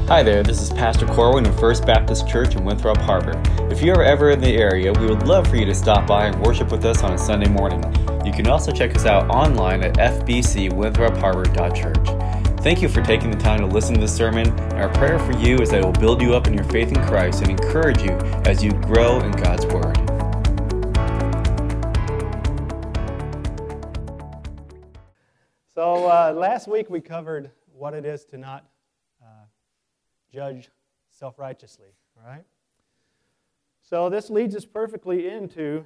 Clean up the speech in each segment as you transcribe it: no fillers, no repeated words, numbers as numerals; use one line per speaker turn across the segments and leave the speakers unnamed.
Hi there, this is Pastor Corwin of First Baptist Church in Winthrop Harbor. If you are ever in the area, we would love for you to stop by and worship with us on a Sunday morning. You can also check us out online at fbcwinthropharbor.church. Thank you for taking the time to listen to this sermon, and our prayer for you is that it will build you up in your faith in Christ and encourage you as you grow in God's Word.
So last week we covered what it is to not judge self-righteously, right? So this leads us perfectly into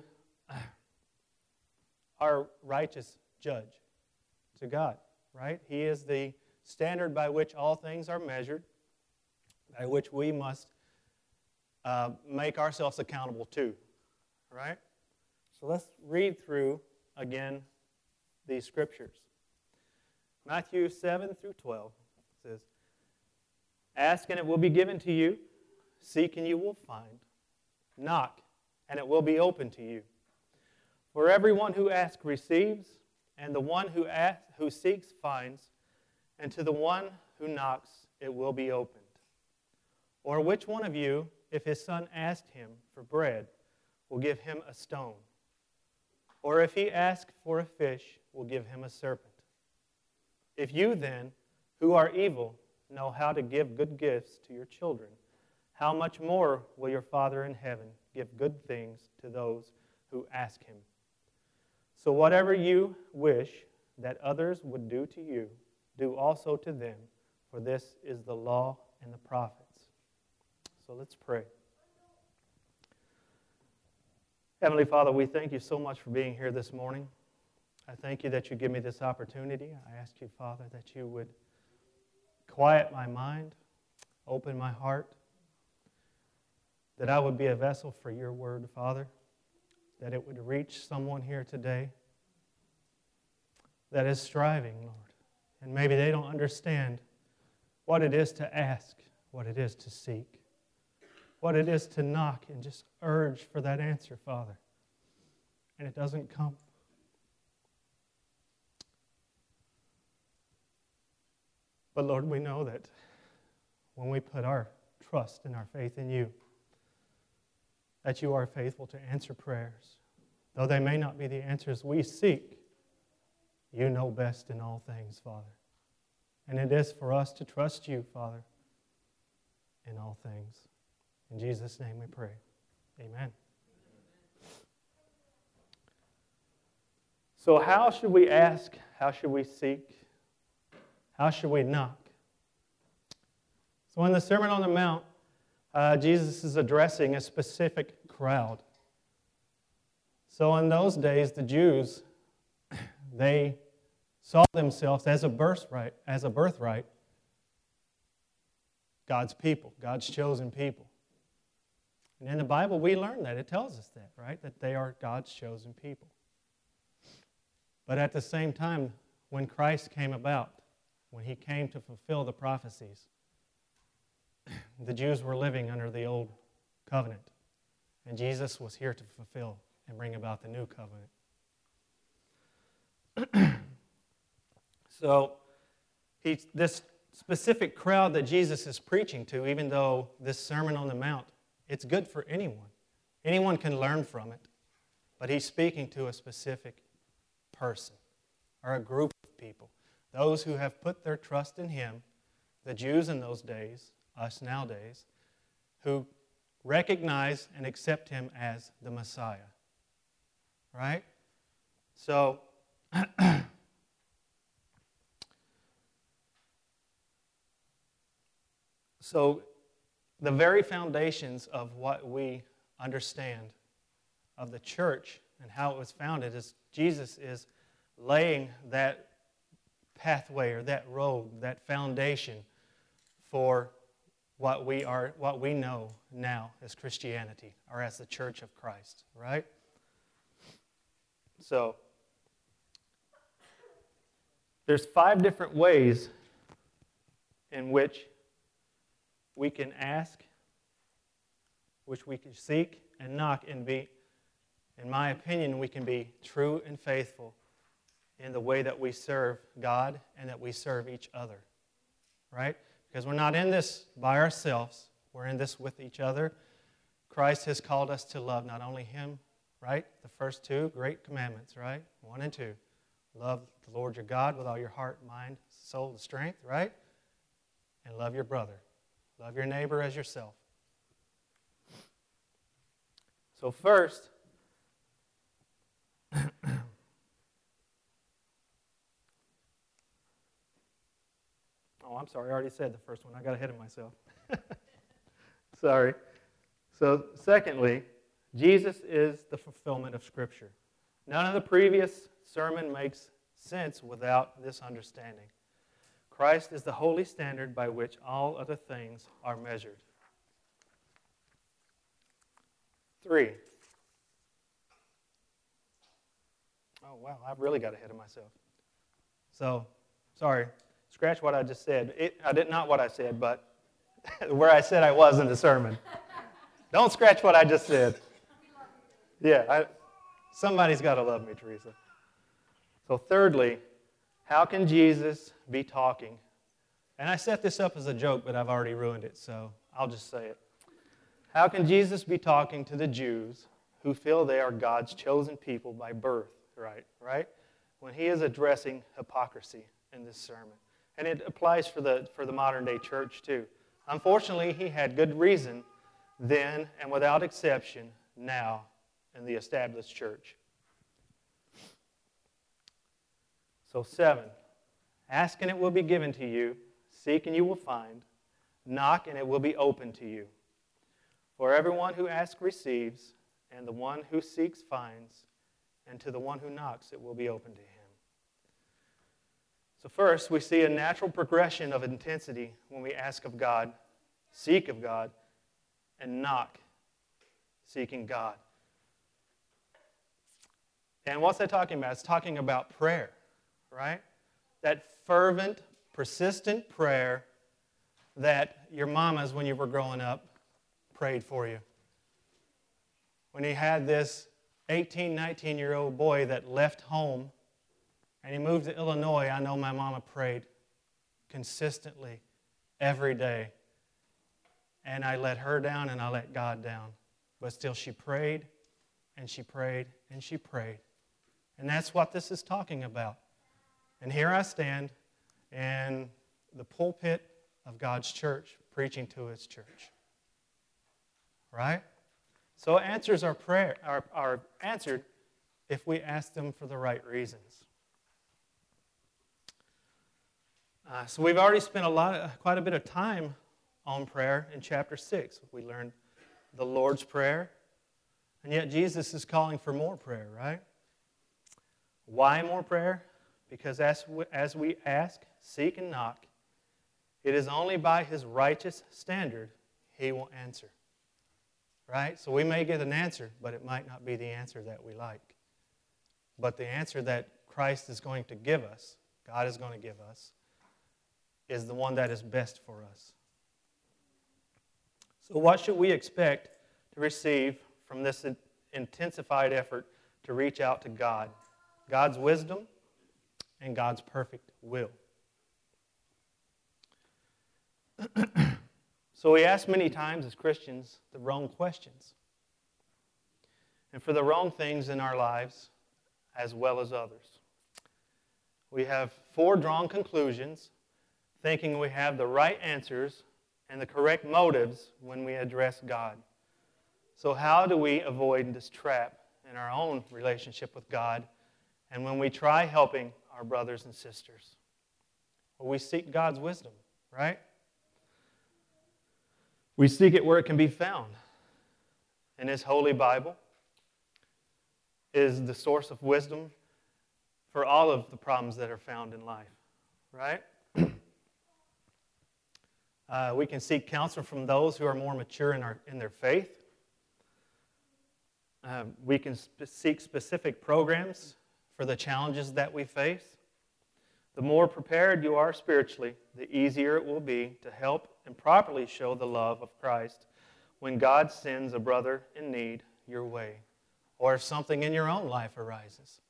our righteous judge, to God, right? He is the standard by which all things are measured, by which we must make ourselves accountable to, right? So let's read through, again, these scriptures. Matthew 7 through 12 says, "Ask and it will be given to you. Seek and you will find. Knock and it will be open to you. For everyone who asks receives, and the one who seeks finds, and to the one who knocks it will be opened. Or which one of you, if his son asked him for bread, will give him a stone? Or if he asks for a fish, will give him a serpent? If you then, who are evil, know how to give good gifts to your children, how much more will your Father in heaven give good things to those who ask him? So whatever you wish that others would do to you, do also to them, for this is the law and the prophets." So let's pray. Heavenly Father, we thank you so much for being here this morning. I thank you that you give me this opportunity. I ask you, Father, that you would quiet my mind, open my heart, that I would be a vessel for your word, Father, that it would reach someone here today that is striving, Lord, and maybe they don't understand what it is to ask, what it is to seek, what it is to knock and just urge for that answer, Father, and it doesn't come. But Lord, we know that when we put our trust and our faith in you, that you are faithful to answer prayers. Though they may not be the answers we seek, you know best in all things, Father. And it is for us to trust you, Father, in all things. In Jesus' name we pray. Amen. So how should we ask? How should we seek? How should we knock? So in the Sermon on the Mount, Jesus is addressing a specific crowd. So in those days, the Jews, they saw themselves as a birthright, God's people, God's chosen people. And in the Bible, we learn that. It tells us that, right? That they are God's chosen people. But at the same time, when Christ came about, when he came to fulfill the prophecies, the Jews were living under the old covenant, and Jesus was here to fulfill and bring about the new covenant. So, this specific crowd that Jesus is preaching to, even though this Sermon on the Mount, it's good for anyone. Anyone can learn from it, but he's speaking to a specific person or a group of people. Those who have put their trust in him, the Jews in those days, us nowadays, who recognize and accept him as the Messiah. Right? So, the very foundations of what we understand of the church and how it was founded is Jesus is laying that pathway or that road, that foundation for what we know now as Christianity or as the Church of Christ, right? So, there's 5 different ways in which we can ask, which we can seek and knock and be, in my opinion, we can be true and faithful in the way that we serve God and that we serve each other, right? Because we're not in this by ourselves. We're in this with each other. Christ has called us to love not only Him, right? The first two great commandments, right? 1 and 2. Love the Lord your God with all your heart, mind, soul, and strength, right? And love your brother. Love your neighbor as yourself. So first, I'm sorry, I already said the first one. I got ahead of myself. Sorry. So secondly, Jesus is the fulfillment of Scripture. None of the previous sermon makes sense without this understanding. Christ is the holy standard by which all other things are measured. 3. Oh, wow, I've really got ahead of myself. So, sorry, scratch what I just said. Not what I said, but where I said I was in the sermon. Don't scratch what I just said. Yeah, somebody's got to love me, Teresa. So thirdly, how can Jesus be talking? And I set this up as a joke, but I've already ruined it, so I'll just say it. How can Jesus be talking to the Jews who feel they are God's chosen people by birth, right? When he is addressing hypocrisy in this sermon. And it applies for the modern day church too. Unfortunately, he had good reason then and without exception now in the established church. So 7, ask and it will be given to you, seek and you will find, knock and it will be open to you. For everyone who asks receives, and the one who seeks finds, and to the one who knocks it will be open to him. So first, we see a natural progression of intensity when we ask of God, seek of God, and knock, seeking God. And what's that talking about? It's talking about prayer, right? That fervent, persistent prayer that your mamas, when you were growing up, prayed for you. When he had this 18, 19-year-old boy that left home and he moved to Illinois, I know my mama prayed consistently every day. And I let her down and I let God down. But still she prayed and she prayed and she prayed. And that's what this is talking about. And here I stand in the pulpit of God's church preaching to His church. Right? So answers are answered if we ask them for the right reasons. So we've already spent quite a bit of time on prayer in chapter 6. We learned the Lord's Prayer, and yet Jesus is calling for more prayer, right? Why more prayer? Because as we ask, seek, and knock, it is only by His righteous standard He will answer. Right? So we may get an answer, but it might not be the answer that we like. But the answer that Christ is going to give us, God is going to give us, is the one that is best for us. So what should we expect to receive from this intensified effort to reach out to God? God's wisdom and God's perfect will. So we ask many times as Christians the wrong questions. And for the wrong things in our lives as well as others. We have foredrawn conclusions, thinking we have the right answers and the correct motives when we address God. So how do we avoid this trap in our own relationship with God and when we try helping our brothers and sisters? Well, we seek God's wisdom, right? We seek it where it can be found. And His Holy Bible is the source of wisdom for all of the problems that are found in life, right? We can seek counsel from those who are more mature in their faith. We can seek specific programs for the challenges that we face. The more prepared you are spiritually, the easier it will be to help and properly show the love of Christ when God sends a brother in need your way, or if something in your own life arises.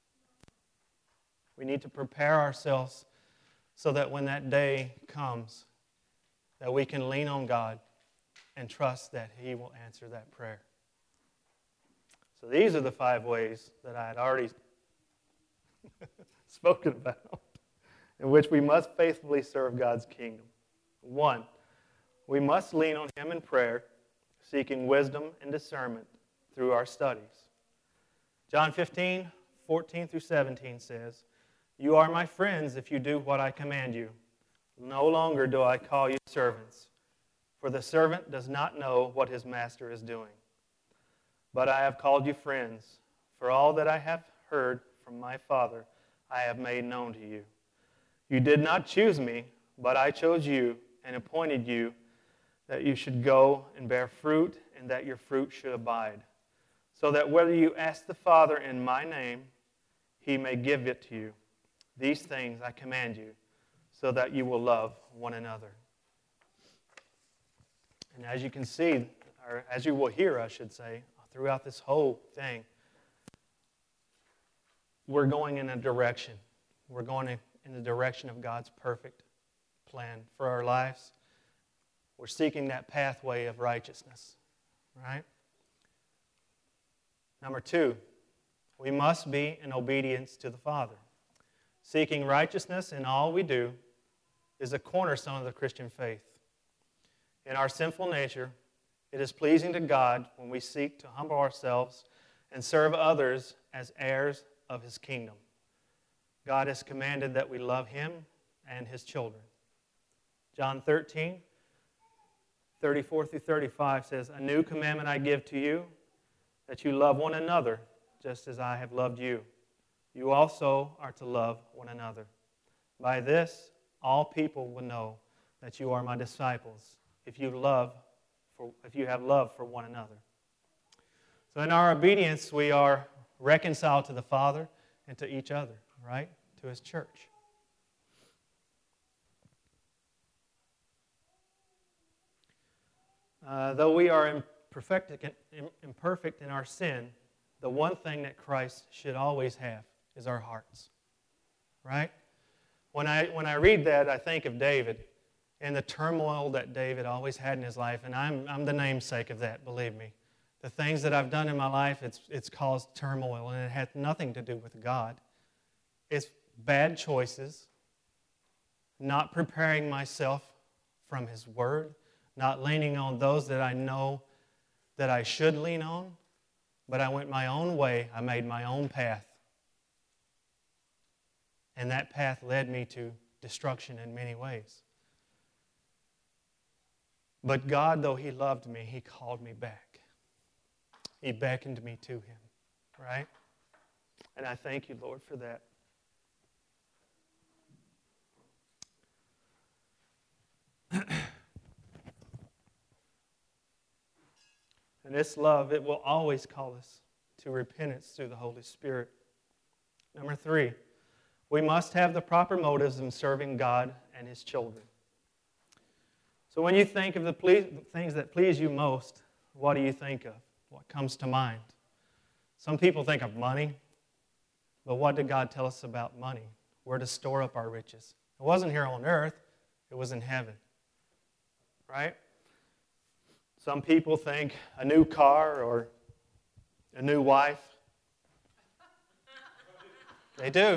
We need to prepare ourselves so that when that day comes, that we can lean on God and trust that He will answer that prayer. So these are the 5 ways that I had already spoken about in which we must faithfully serve God's kingdom. 1, we must lean on Him in prayer, seeking wisdom and discernment through our studies. John 15:14-17 says, "You are my friends if you do what I command you. No longer do I call you servants, for the servant does not know what his master is doing. But I have called you friends, for all that I have heard from my Father I have made known to you. You did not choose me, but I chose you and appointed you that you should go and bear fruit and that your fruit should abide, so that whether you ask the Father in my name, He may give it to you. These things I command you, so that you will love one another." And as you can see, or as you will hear, I should say, throughout this whole thing, we're going in a direction. We're going in the direction of God's perfect plan for our lives. We're seeking that pathway of righteousness, right? Number 2, we must be in obedience to the Father. Seeking righteousness in all we do is a cornerstone of the Christian faith. In our sinful nature, it is pleasing to God when we seek to humble ourselves and serve others as heirs of His kingdom. God has commanded that we love Him and His children. John 13:34-35 says, "A new commandment I give to you, that you love one another just as I have loved you. You also are to love one another. By this, all people will know that you are my disciples, if you have love for one another." So in our obedience, we are reconciled to the Father and to each other, right? To His church. Though we are imperfect in our sin, the one thing that Christ should always have is our hearts, right? When I read that, I think of David and the turmoil that David always had in his life, and I'm the namesake of that, believe me. The things that I've done in my life, it's caused turmoil, and it has nothing to do with God. It's bad choices, not preparing myself from His Word, not leaning on those that I know that I should lean on, but I went my own way. I made my own path. And that path led me to destruction in many ways. But God, though He loved me, He called me back. He beckoned me to Him, right? And I thank you, Lord, for that. And this love, it will always call us to repentance through the Holy Spirit. Number 3, we must have the proper motives in serving God and His children. So when you think of the things that please you most, what do you think of? What comes to mind? Some people think of money, but what did God tell us about money? Where to store up our riches. It wasn't here on earth, it was in heaven, right? Some people think a new car or a new wife. They do.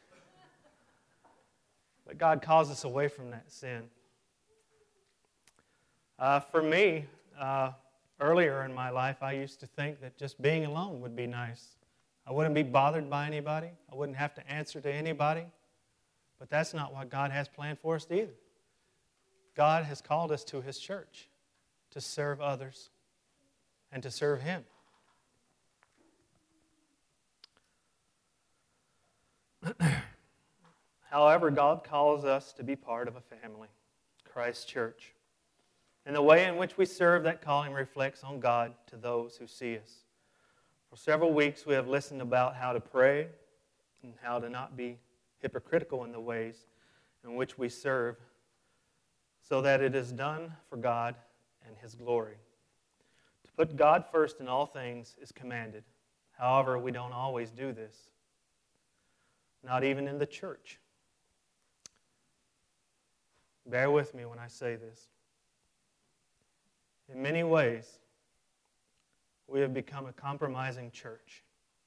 But God calls us away from that sin. For me, earlier in my life, I used to think that just being alone would be nice. I wouldn't be bothered by anybody. I wouldn't have to answer to anybody. But that's not what God has planned for us either. God has called us to His church to serve others and to serve Him. However, God calls us to be part of a family, Christ's church. And the way in which we serve that calling reflects on God to those who see us. For several weeks, we have listened about how to pray and how to not be hypocritical in the ways in which we serve, so that it is done for God and His glory. To put God first in all things is commanded. However, we don't always do this. Not even in the church. Bear with me when I say this. In many ways, we have become a compromising church.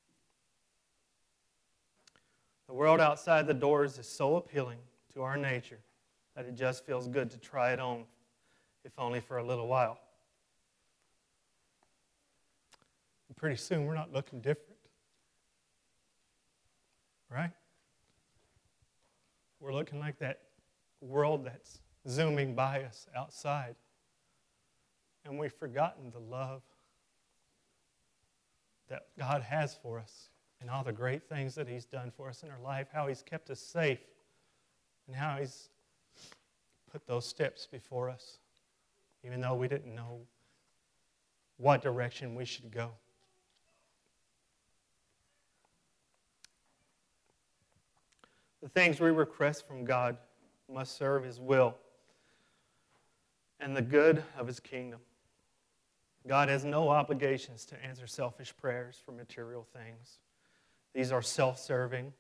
The world outside the doors is so appealing to our nature that it just feels good to try it on, if only for a little while. And pretty soon we're not looking different. Right? We're looking like that world that's zooming by us outside. And we've forgotten the love that God has for us and all the great things that He's done for us in our life, how He's kept us safe, and how He's put those steps before us, even though we didn't know what direction we should go. The things we request from God must serve His will and the good of His kingdom. God has no obligations to answer selfish prayers for material things. These are self-serving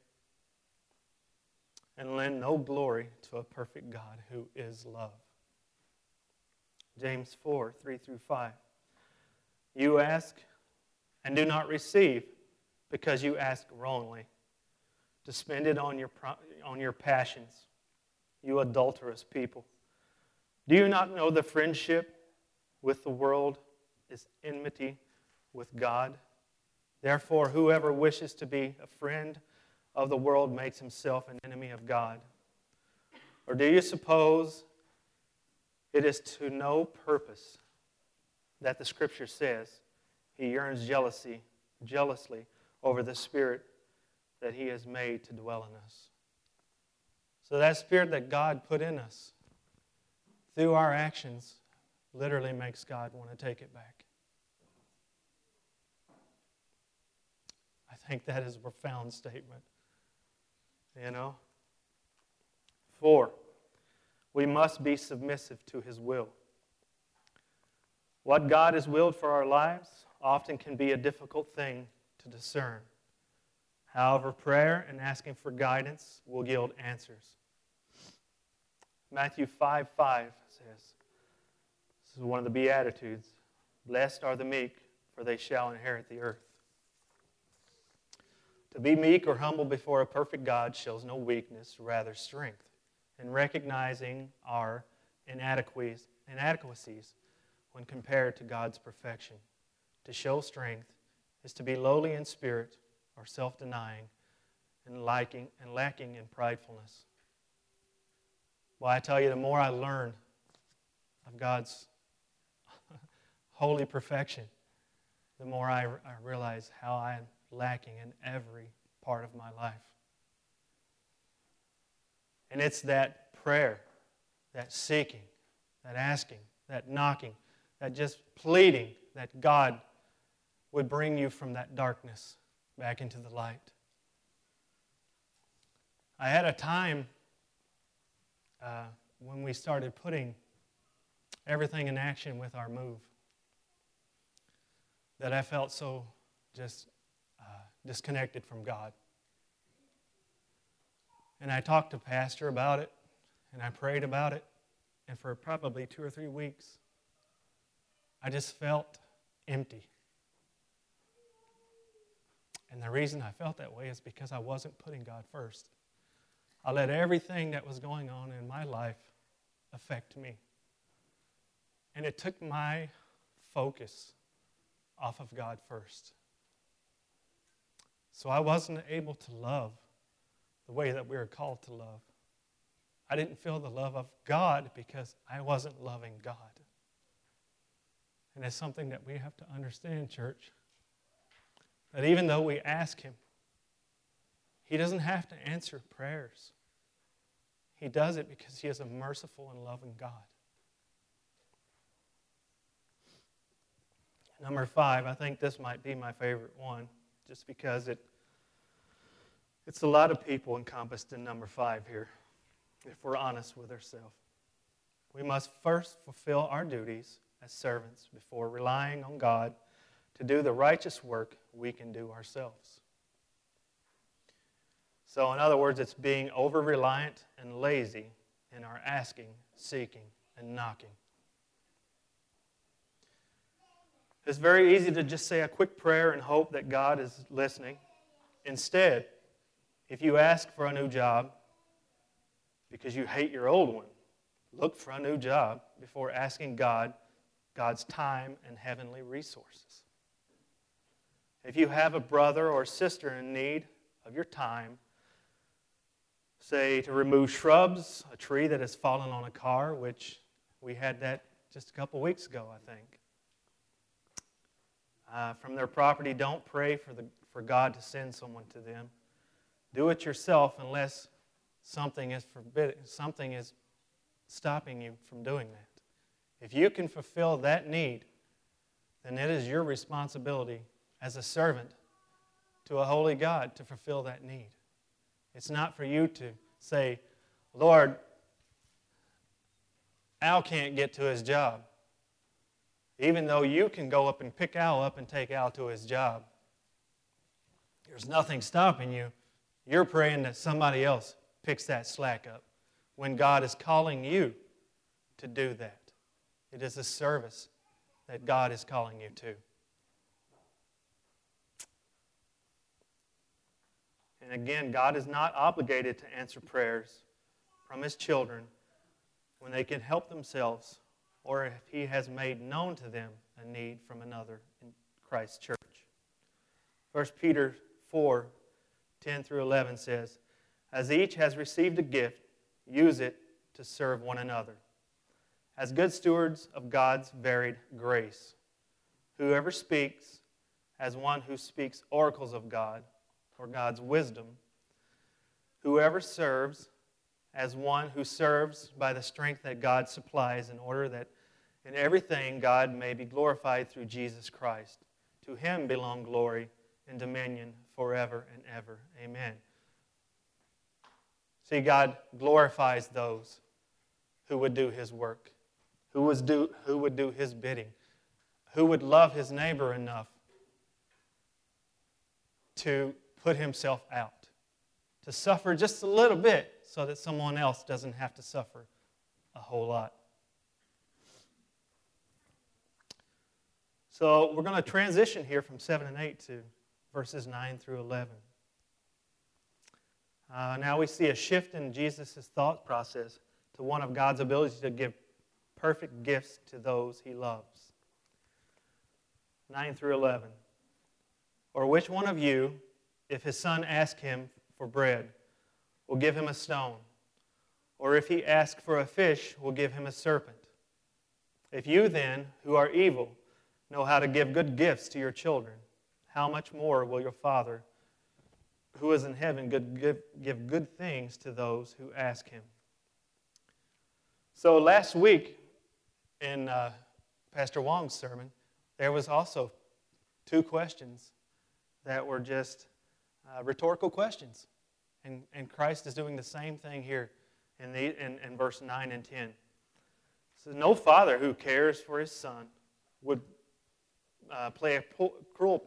and lend no glory to a perfect God who is love. James 4, 3-5. You ask and do not receive because you ask wrongly, to spend it on your passions, you adulterous people. Do you not know the friendship with the world is enmity with God? Therefore, whoever wishes to be a friend of the world makes himself an enemy of God. Or do you suppose it is to no purpose that the Scripture says He yearns jealously over the Spirit that He has made to dwell in us? So that Spirit that God put in us through our actions literally makes God want to take it back. I think that is a profound statement. 4, we must be submissive to His will. What God has willed for our lives often can be a difficult thing to discern. However, prayer and asking for guidance will yield answers. Matthew 5:5 says, this is one of the Beatitudes, blessed are the meek, for they shall inherit the earth. To be meek or humble before a perfect God shows no weakness, rather strength, in recognizing our inadequacies when compared to God's perfection. To show strength is to be lowly in spirit or self-denying and lacking in pridefulness. Well, I tell you, the more I learn of God's holy perfection, the more I realize how I'm lacking in every part of my life. And it's that prayer, that seeking, that asking, that knocking, that just pleading that God would bring you from that darkness back into the light. I had a time when we started putting everything in action with our move that I felt so just disconnected from God. And I talked to Pastor about it, and I prayed about it, and for probably 2 or 3 weeks, I just felt empty. And the reason I felt that way is because I wasn't putting God first. I let everything that was going on in my life affect me. And it took my focus off of God first. So I wasn't able to love the way that we were called to love. I didn't feel the love of God because I wasn't loving God. And it's something that we have to understand, church, that even though we ask Him, He doesn't have to answer prayers. He does it because He is a merciful and loving God. Number 5, I think this might be my favorite one, just because it's a lot of people encompassed in number 5 here, if we're honest with ourselves. We must first fulfill our duties as servants before relying on God to do the righteous work we can do ourselves. So in other words, it's being over-reliant and lazy in our asking, seeking, and knocking. It's very easy to just say a quick prayer and hope that God is listening. Instead, if you ask for a new job because you hate your old one, look for a new job before asking God's time and heavenly resources. If you have a brother or sister in need of your time, say to remove shrubs, a tree that has fallen on a car, which we had that just a couple weeks ago, I think. From their property, don't pray for God to send someone to them. Do it yourself unless something is stopping you from doing that. If you can fulfill that need, then it is your responsibility as a servant to a holy God to fulfill that need. It's not for you to say, Lord, Al can't get to his job. Even though you can go up and pick Al up and take Al to his job. There's nothing stopping you. You're praying that somebody else picks that slack up when God is calling you to do that. It is a service that God is calling you to. And again, God is not obligated to answer prayers from His children when they can help themselves or if He has made known to them a need from another in Christ's church. 1 Peter 4, 10 through 11 says, "As each has received a gift, use it to serve one another. As good stewards of God's varied grace, whoever speaks as one who speaks oracles of God or God's wisdom, whoever serves as one who serves by the strength that God supplies in order that in everything God may be glorified through Jesus Christ. To Him belong glory and dominion forever and ever. Amen." See, God glorifies those who would do His work, who would do His bidding, who would love his neighbor enough to put himself out, to suffer just a little bit so that someone else doesn't have to suffer a whole lot. So we're going to transition here from 7 and 8 to verses 9 through 11. Now we see a shift in Jesus' thought process to one of God's ability to give perfect gifts to those He loves. 9 through 11. "Or which one of you, if his son asks him for bread, will give him a stone? Or if he asks for a fish, will give him a serpent? If you then, who are evil, know how to give good gifts to your children, how much more will your Father, who is in heaven, give good things to those who ask Him?" So last week in Pastor Wong's sermon, there was also 2 questions that were just rhetorical questions. And Christ is doing the same thing here in verse 9 and 10. It says, "No father who cares for his son would play a cruel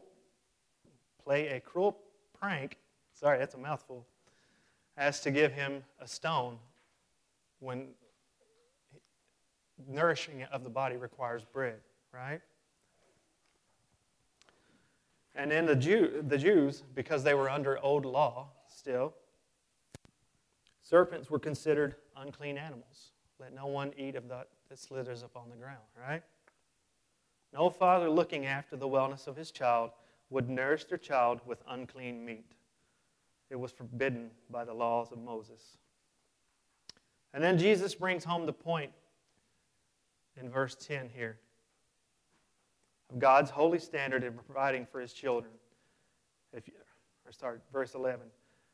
prank, sorry, that's a mouthful, as to give him a stone when nourishing of the body requires bread," right? And then the Jews, because they were under old law still, serpents were considered unclean animals. Let no one eat of that slithers up on the ground, right? No father looking after the wellness of his child would nourish their child with unclean meat. It was forbidden by the laws of Moses. And then Jesus brings home the point in verse 10 here of God's holy standard in providing for His children. Verse 11.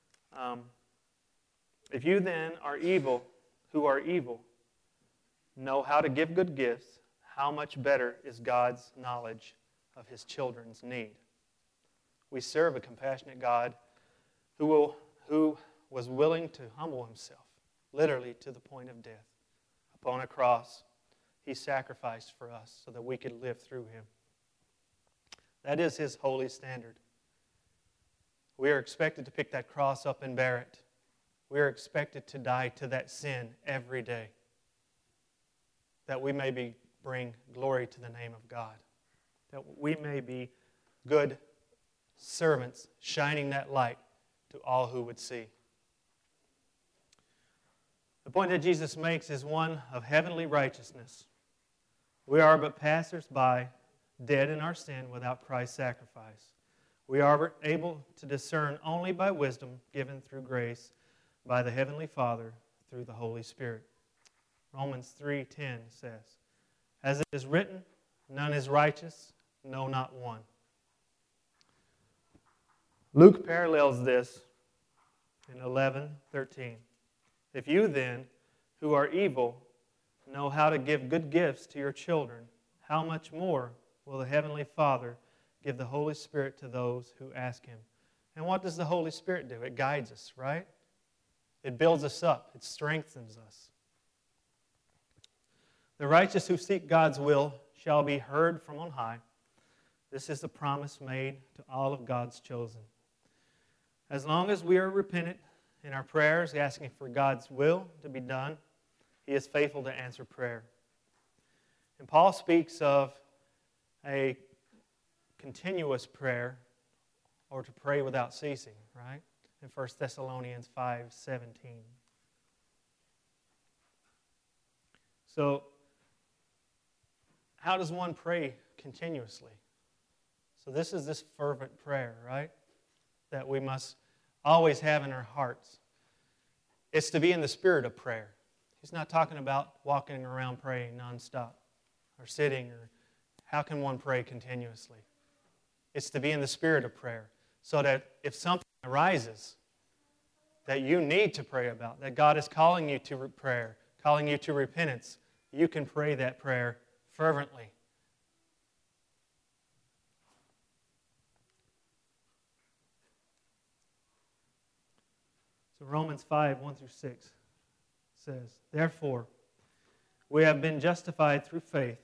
"If you then are evil, who are evil, know how to give good gifts, how much better is God's knowledge of His children's need?" We serve a compassionate God who was willing to humble Himself, literally to the point of death. Upon a cross, He sacrificed for us so that we could live through Him. That is His holy standard. We are expected to pick that cross up and bear it. We are expected to die to that sin every day, that we may bring glory to the name of God. that we may be good servants, shining that light to all who would see. The point that Jesus makes is one of heavenly righteousness. We are but passers-by, dead in our sin without Christ's sacrifice. We are able to discern only by wisdom given through grace by the Heavenly Father through the Holy Spirit. Romans 3:10 says, "As it is written, none is righteous, no, not one." Luke parallels this in 11:13. "If you then, who are evil, know how to give good gifts to your children, how much more will the Heavenly Father give the Holy Spirit to those who ask Him?" And what does the Holy Spirit do? It guides us, right? It builds us up. It strengthens us. "The righteous who seek God's will shall be heard from on high." This is the promise made to all of God's chosen. As long as we are repentant in our prayers, asking for God's will to be done, He is faithful to answer prayer. And Paul speaks of a continuous prayer, or to pray without ceasing, right? In 1 Thessalonians 5:17. So, how does one pray continuously? So this is this fervent prayer, right? That we must always have in our hearts. It's to be in the spirit of prayer. He's not talking about walking around praying nonstop or sitting, or how can one pray continuously? It's to be in the spirit of prayer, so that if something arises that you need to pray about, that God is calling you to prayer, calling you to repentance, you can pray that prayer fervently. So Romans 5:1-6 says, "Therefore, we have been justified through faith.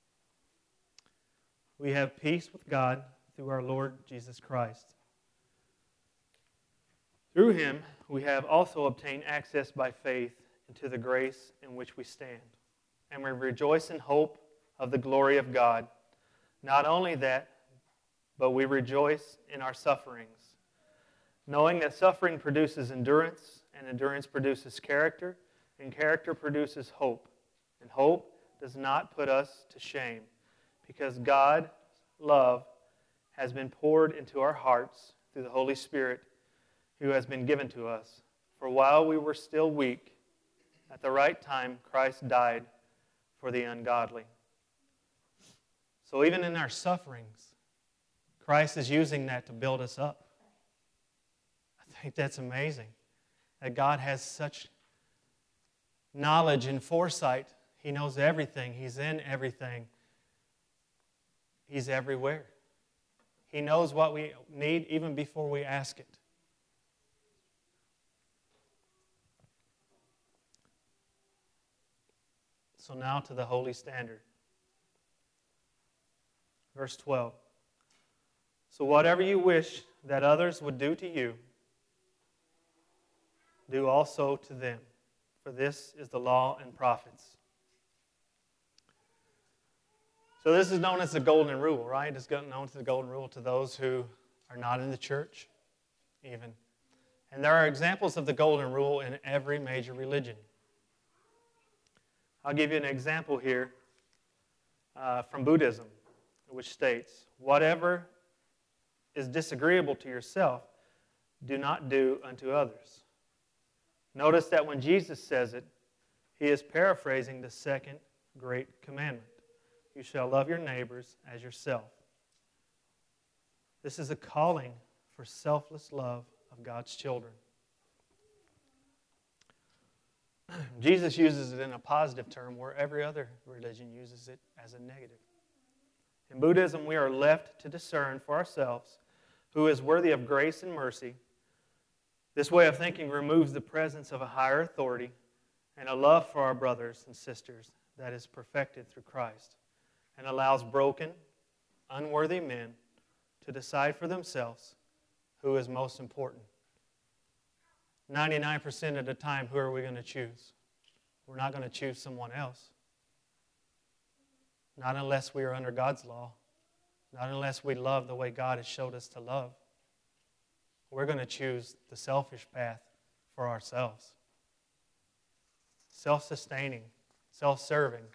We have peace with God through our Lord Jesus Christ. Through Him, we have also obtained access by faith into the grace in which we stand. And we rejoice in hope of the glory of God. Not only that, but we rejoice in our sufferings, knowing that suffering produces endurance, and endurance produces character, and character produces hope. And hope does not put us to shame, because God's love has been poured into our hearts through the Holy Spirit who has been given to us. For while we were still weak, at the right time Christ died for the ungodly." So even in our sufferings, Christ is using that to build us up. I think that's amazing, that God has such knowledge and foresight. He knows everything. He's in everything. He's everywhere. He knows what we need even before we ask it. So now to the holy standard. Verse 12. "So whatever you wish that others would do to you, do also to them. For this is the law and prophets." So this is known as the golden rule, right? It's known as the golden rule to those who are not in the church, even. And there are examples of the golden rule in every major religion. I'll give you an example here from Buddhism, which states, "Whatever is disagreeable to yourself, do not do unto others." Notice that when Jesus says it, He is paraphrasing the second great commandment. You shall love your neighbors as yourself. This is a calling for selfless love of God's children. Jesus uses it in a positive term where every other religion uses it as a negative. In Buddhism, we are left to discern for ourselves who is worthy of grace and mercy. This way of thinking removes the presence of a higher authority and a love for our brothers and sisters that is perfected through Christ, and allows broken, unworthy men to decide for themselves who is most important. 99% of the time, who are we going to choose? We're not going to choose someone else. Not unless we are under God's law. not unless we love the way God has showed us to love. We're going to choose the selfish path for ourselves. Self-sustaining, self-serving.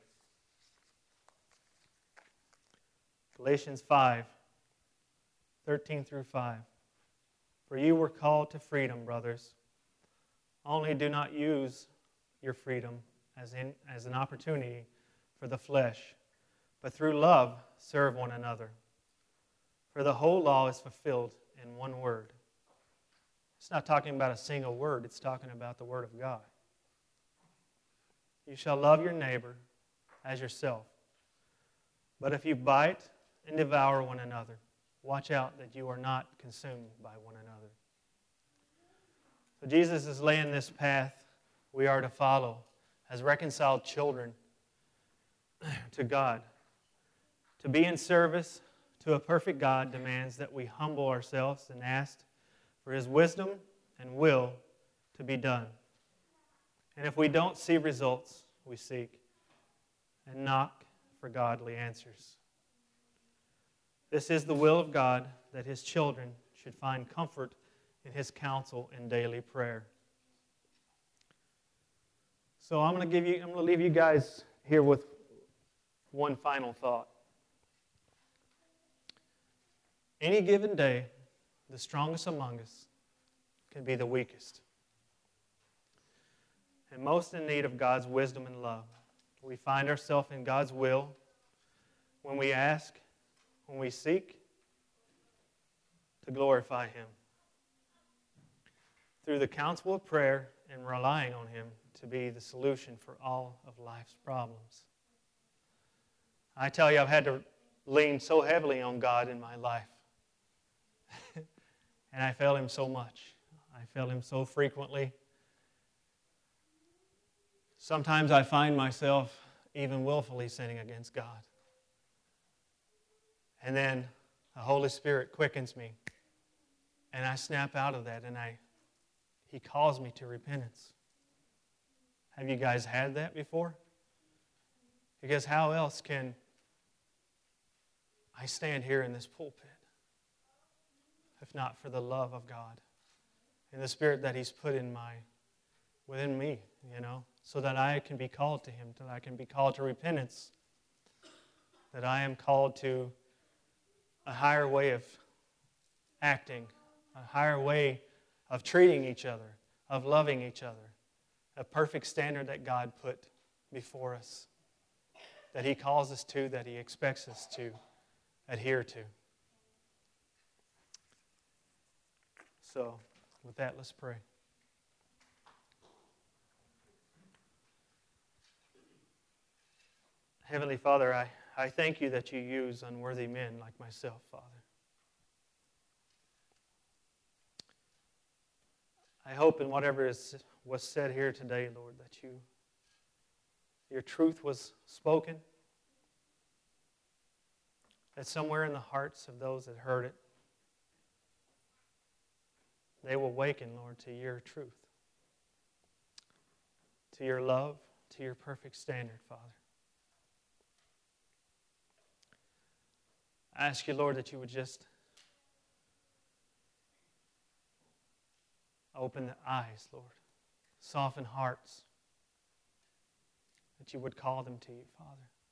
Galatians 5, 13 through 5. For you were called to freedom, brothers. Only do not use your freedom as an opportunity for the flesh, but through love serve one another. For the whole law is fulfilled in one word. It's not talking about a single word. It's talking about the Word of God. You shall love your neighbor as yourself. But if you bite and devour one another, watch out that you are not consumed by one another. So Jesus is laying this path we are to follow as reconciled children to God. To be in service to a perfect God demands that we humble ourselves and ask for His wisdom and will to be done. And if we don't see results, we seek and knock for godly answers. This is the will of God, that His children should find comfort in His counsel and daily prayer. So I'm going to leave you guys here with one final thought. Any given day, the strongest among us can be the weakest. And most in need of God's wisdom and love. We find ourselves in God's will when we ask, when we seek to glorify Him. Through the counsel of prayer and relying on Him to be the solution for all of life's problems. I tell you, I've had to lean so heavily on God in my life. And I fail Him so much. I fail Him so frequently. Sometimes I find myself even willfully sinning against God. And then the Holy Spirit quickens me. And I snap out of that and He calls me to repentance. Have you guys had that before? Because how else can I stand here in this pulpit if not for the love of God and the Spirit that He's put within me, so that I can be called to Him, that I can be called to repentance, that I am called to a higher way of acting, a higher way of treating each other, of loving each other, a perfect standard that God put before us, that He calls us to, that He expects us to adhere to. So, with that, let's pray. Heavenly Father, I thank You that You use unworthy men like myself, Father. I hope in whatever was said here today, Lord, that Your truth was spoken, that somewhere in the hearts of those that heard it, they will awaken, Lord, to Your truth, to Your love, to Your perfect standard, Father. I ask You, Lord, that You would just open the eyes, Lord, soften hearts, that You would call them to You, Father.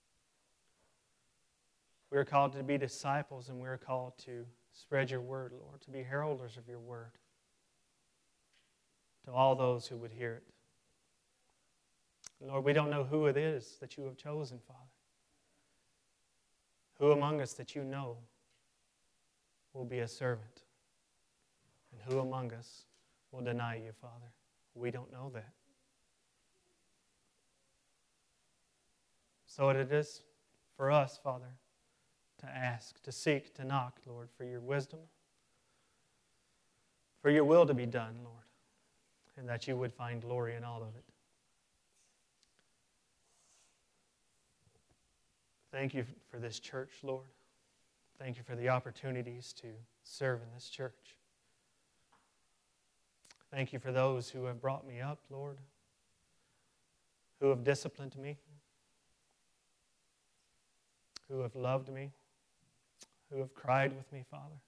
We are called to be disciples, and we are called to spread Your word, Lord, to be heralders of Your word to all those who would hear it. Lord, we don't know who it is that You have chosen, Father. Who among us that You know will be a servant? And who among us will deny You, Father? We don't know that. So it is for us, Father, to ask, to seek, to knock, Lord, for Your wisdom, for Your will to be done, Lord, and that You would find glory in all of it. Thank You for this church, Lord. Thank You for the opportunities to serve in this church. Thank You for those who have brought me up, Lord, who have disciplined me, who have loved me, who have cried with me, Father.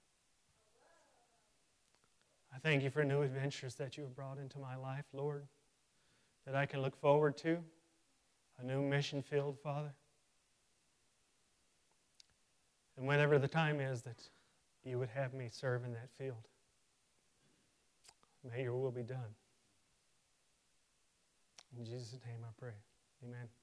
I thank you for new adventures that you have brought into my life, Lord, that I can look forward to, a new mission field, Father. And whenever the time is that you would have me serve in that field, may your will be done. In Jesus' name I pray. Amen.